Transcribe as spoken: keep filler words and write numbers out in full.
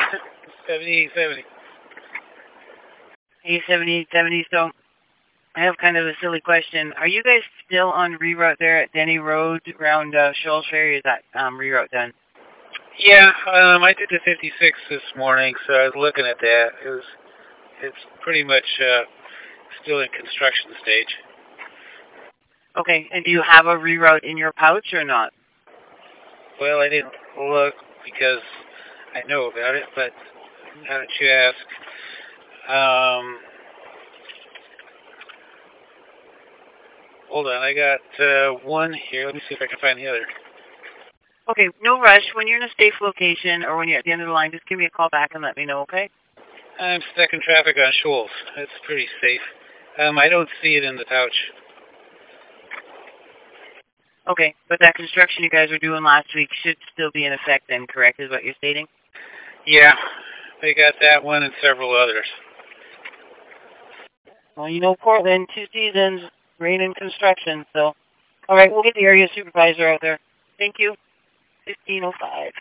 seventy-eight seventy. eight seventy-eight seventy, so I have kind of a silly question. Are you guys still on reroute there at Denny Road around uh, Shoals Ferry? Is that um, reroute done? Yeah, um, I did the fifty-six this morning, so I was looking at that. It was, it's pretty much uh, still in construction stage. Okay, and do you have a reroute in your pouch or not? Well, I didn't look because I know about it, but now that you ask, um, hold on, I got uh, one here. Let me see if I can find the other. Okay, no rush. When you're in a safe location or when you're at the end of the line, just give me a call back and let me know, okay? I'm stuck in traffic on Shoals. It's pretty safe. Um, I don't see it in the pouch. Okay, but that construction you guys were doing last week should still be in effect then, correct, is what you're stating? Yeah, they got that one and several others. Well, you know, Portland, two seasons, rain and construction, so. All right, we'll get the area supervisor out there. Thank you. fifteen oh five.